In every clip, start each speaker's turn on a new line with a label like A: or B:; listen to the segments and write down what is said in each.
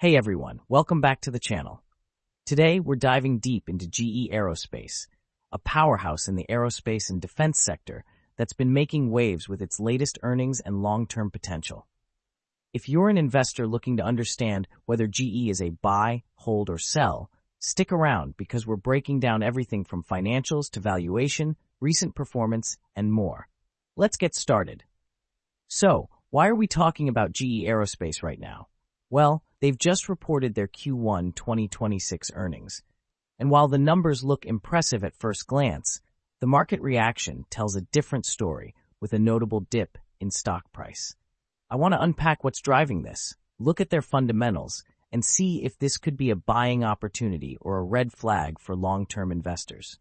A: Hey everyone, welcome back to the channel. Today we're diving deep into GE Aerospace, a powerhouse in the aerospace and defense sector that's been making waves with its latest earnings and long-term potential. If you're an investor looking to understand whether GE is a buy, hold, or sell, stick around because we're breaking down everything from financials to valuation, recent performance, and more. Let's get started. So, why are we talking about GE Aerospace right now? Well, they've just reported their Q1 2026 earnings. And while the numbers look impressive at first glance, the market reaction tells a different story with a notable dip in stock price. I want to unpack what's driving this, look at their fundamentals, and see if this could be a buying opportunity or a red flag for long-term investors.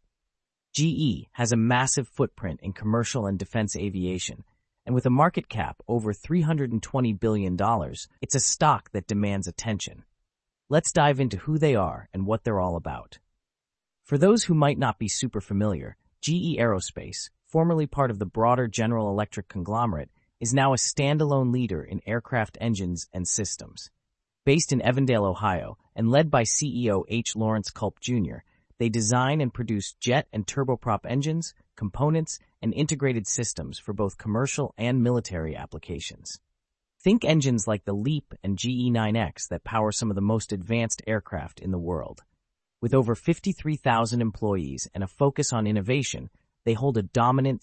A: GE has a massive footprint in commercial and defense aviation, and with a market cap over $320 billion, it's a stock that demands attention. Let's dive into who they are and what they're all about. For those who might not be super familiar, GE Aerospace, formerly part of the broader General Electric conglomerate, is now a standalone leader in aircraft engines and systems. Based in Evandale, Ohio, and led by CEO H. Lawrence Culp Jr., they design and produce jet and turboprop engines, components, and integrated systems for both commercial and military applications. Think engines like the LEAP and GE9X that power some of the most advanced aircraft in the world. With over 53,000 employees and a focus on innovation, they hold a dominant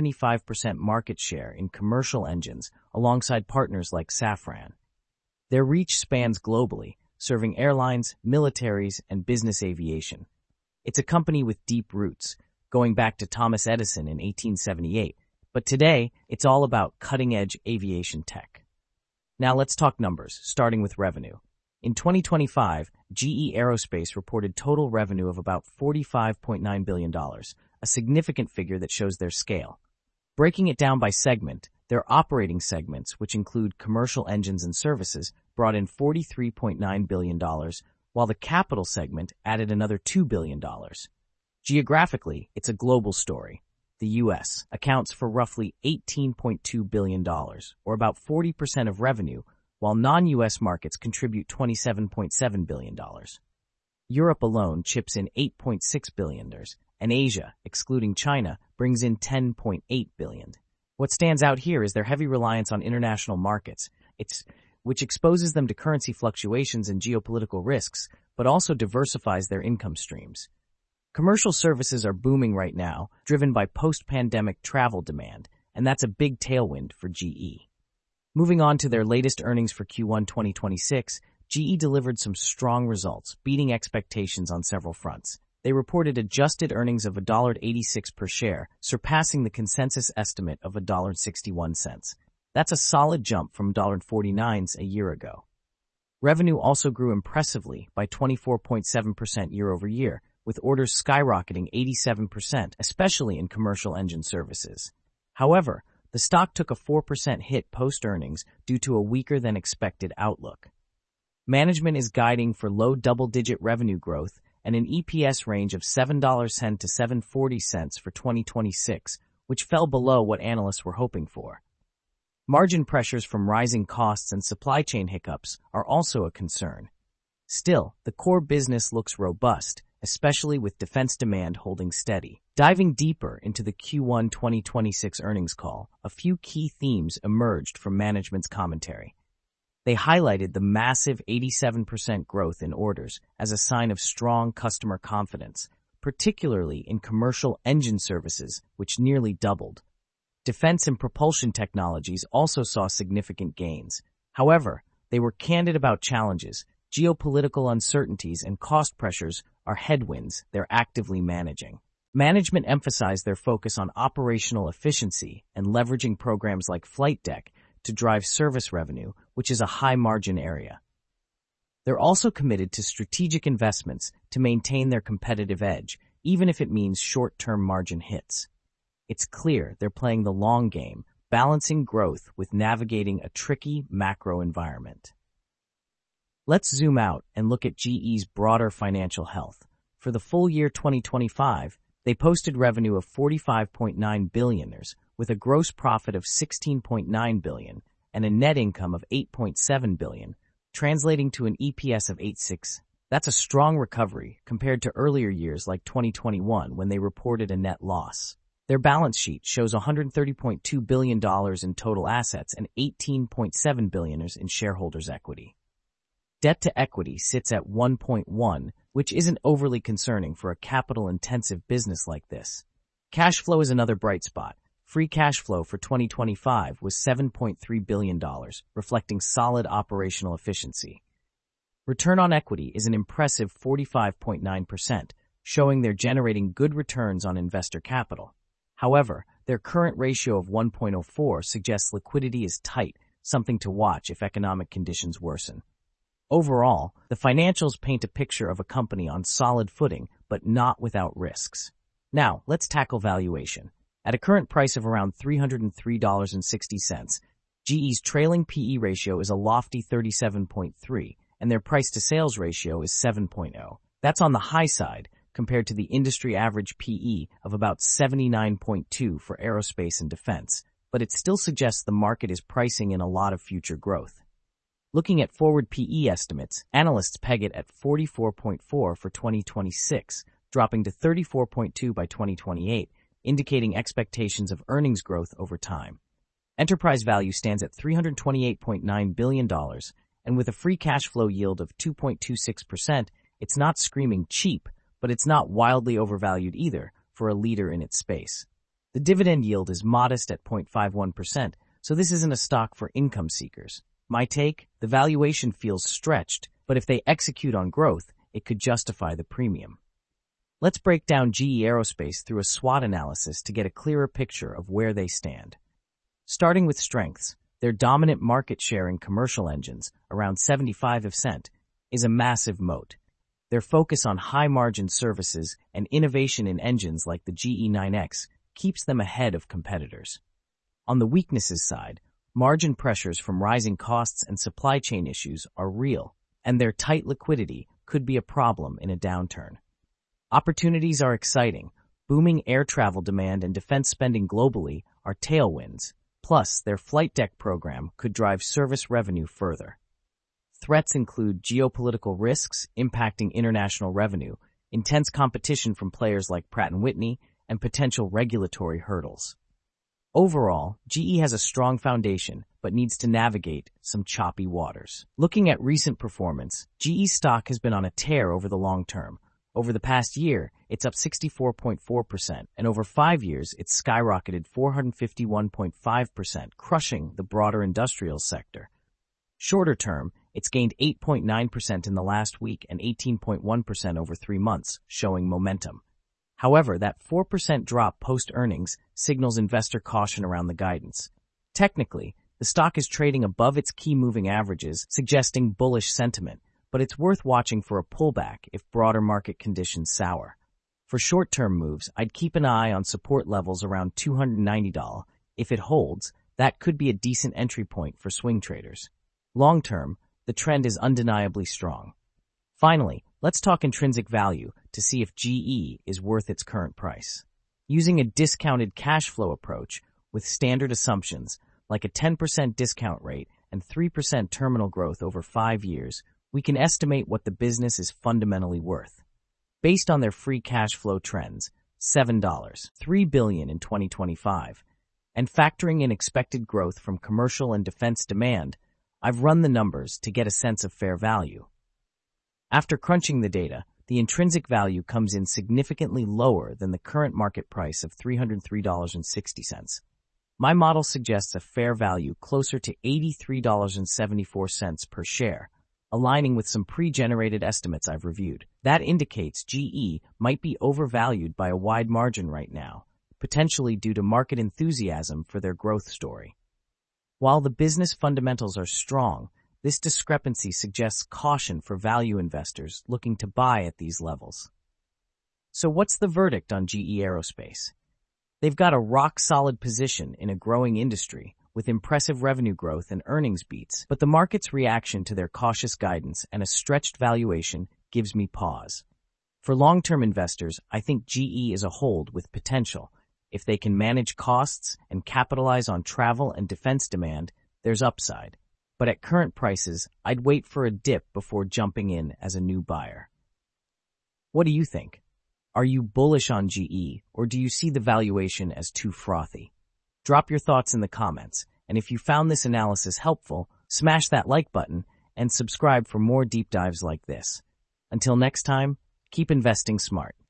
A: 75% market share in commercial engines alongside partners like Safran. Their reach spans globally, serving airlines, militaries, and business aviation. It's a company with deep roots, going back to Thomas Edison in 1878, but today it's all about cutting-edge aviation tech. Now let's talk numbers, starting with revenue. In 2025, GE Aerospace reported total revenue of about $45.9 billion, a significant figure that shows their scale. Breaking it down by segment, their operating segments, which include commercial engines and services, brought in $43.9 billion, while the capital segment added another $2 billion. Geographically, it's a global story. The U.S. accounts for roughly $18.2 billion, or about 40% of revenue, while non-U.S. markets contribute $27.7 billion. Europe alone chips in $8.6 billion, and Asia, excluding China, brings in $10.8 billion. What stands out here is their heavy reliance on international markets, which exposes them to currency fluctuations and geopolitical risks, but also diversifies their income streams. Commercial services are booming right now, driven by post-pandemic travel demand, and that's a big tailwind for GE. Moving on to their latest earnings for Q1 2026, GE delivered some strong results, beating expectations on several fronts. They reported adjusted earnings of $1.86 per share, surpassing the consensus estimate of $1.61. That's a solid jump from $1.49 a year ago. Revenue also grew impressively by 24.7% year-over-year, with orders skyrocketing 87%, especially in commercial engine services. However, the stock took a 4% hit post-earnings due to a weaker-than-expected outlook. Management is guiding for low double-digit revenue growth and an EPS range of $7.10 to $7.40 for 2026, which fell below what analysts were hoping for. Margin pressures from rising costs and supply chain hiccups are also a concern. Still, the core business looks robust, especially with defense demand holding steady. Diving deeper into the Q1 2026 earnings call, a few key themes emerged from management's commentary. They highlighted the massive 87% growth in orders as a sign of strong customer confidence, particularly in commercial engine services, which nearly doubled. Defense and propulsion technologies also saw significant gains. However, they were candid about challenges. Geopolitical uncertainties and cost pressures are headwinds they're actively managing. Management emphasized their focus on operational efficiency and leveraging programs like Flight Deck to drive service revenue, which is a high-margin area. They're also committed to strategic investments to maintain their competitive edge, even if it means short-term margin hits. It's clear they're playing the long game, balancing growth with navigating a tricky macro environment. Let's zoom out and look at GE's broader financial health. For the full year 2025, they posted revenue of $45.9 billion, with a gross profit of $16.9 billion and a net income of $8.7 billion, translating to an EPS of 8.6. That's a strong recovery compared to earlier years like 2021 when they reported a net loss. Their balance sheet shows $130.2 billion in total assets and $18.7 billion in shareholders' equity. Debt to equity sits at 1.1, which isn't overly concerning for a capital-intensive business like this. Cash flow is another bright spot. Free cash flow for 2025 was $7.3 billion, reflecting solid operational efficiency. Return on equity is an impressive 45.9%, showing they're generating good returns on investor capital. However, their current ratio of 1.04 suggests liquidity is tight, something to watch if economic conditions worsen. Overall, the financials paint a picture of a company on solid footing, but not without risks. Now, let's tackle valuation. At a current price of around $303.60, GE's trailing PE ratio is a lofty 37.3, and their price-to-sales ratio is 7.0. That's on the high side, compared to the industry average PE of about 79.2 for aerospace and defense, but it still suggests the market is pricing in a lot of future growth. Looking at forward PE estimates, analysts peg it at 44.4 for 2026, dropping to 34.2 by 2028, indicating expectations of earnings growth over time. Enterprise value stands at $328.9 billion, and with a free cash flow yield of 2.26%, it's not screaming cheap, but it's not wildly overvalued either for a leader in its space. The dividend yield is modest at 0.51%, so this isn't a stock for income seekers. My take, the valuation feels stretched, but if they execute on growth, it could justify the premium. Let's break down GE Aerospace through a SWOT analysis to get a clearer picture of where they stand. Starting with strengths, their dominant market share in commercial engines, around 75%, is a massive moat. Their focus on high-margin services and innovation in engines like the GE9X keeps them ahead of competitors. On the weaknesses side, margin pressures from rising costs and supply chain issues are real, and their tight liquidity could be a problem in a downturn. Opportunities are exciting. Booming air travel demand and defense spending globally are tailwinds. Plus, their flight deck program could drive service revenue further. Threats include geopolitical risks impacting international revenue, intense competition from players like Pratt & Whitney, and potential regulatory hurdles. Overall, GE has a strong foundation, but needs to navigate some choppy waters. Looking at recent performance, GE stock has been on a tear over the long term. Over the past year, it's up 64.4%, and over 5 years, it's skyrocketed 451.5%, crushing the broader industrial sector. Shorter term, it's gained 8.9% in the last week and 18.1% over 3 months, showing momentum. However, that 4% drop post-earnings signals investor caution around the guidance. Technically, the stock is trading above its key moving averages, suggesting bullish sentiment, but it's worth watching for a pullback if broader market conditions sour. For short-term moves, I'd keep an eye on support levels around $290. If it holds, that could be a decent entry point for swing traders. Long-term, the trend is undeniably strong. Finally, let's talk intrinsic value to see if GE is worth its current price. Using a discounted cash flow approach with standard assumptions like a 10% discount rate and 3% terminal growth over 5 years, we can estimate what the business is fundamentally worth. Based on their free cash flow trends, $7.3 billion in 2025, and factoring in expected growth from commercial and defense demand, I've run the numbers to get a sense of fair value. After crunching the data, the intrinsic value comes in significantly lower than the current market price of $303.60. My model suggests a fair value closer to $83.74 per share, aligning with some pre-generated estimates I've reviewed. That indicates GE might be overvalued by a wide margin right now, potentially due to market enthusiasm for their growth story. While the business fundamentals are strong, this discrepancy suggests caution for value investors looking to buy at these levels. So what's the verdict on GE Aerospace? They've got a rock-solid position in a growing industry with impressive revenue growth and earnings beats, but the market's reaction to their cautious guidance and a stretched valuation gives me pause. For long-term investors, I think GE is a hold with potential. If they can manage costs and capitalize on travel and defense demand, there's upside. but at current prices, I'd wait for a dip before jumping in as a new buyer. What do you think? Are you bullish on GE, or do you see the valuation as too frothy? Drop your thoughts in the comments, and if you found this analysis helpful, smash that like button and subscribe for more deep dives like this. Until next time, keep investing smart.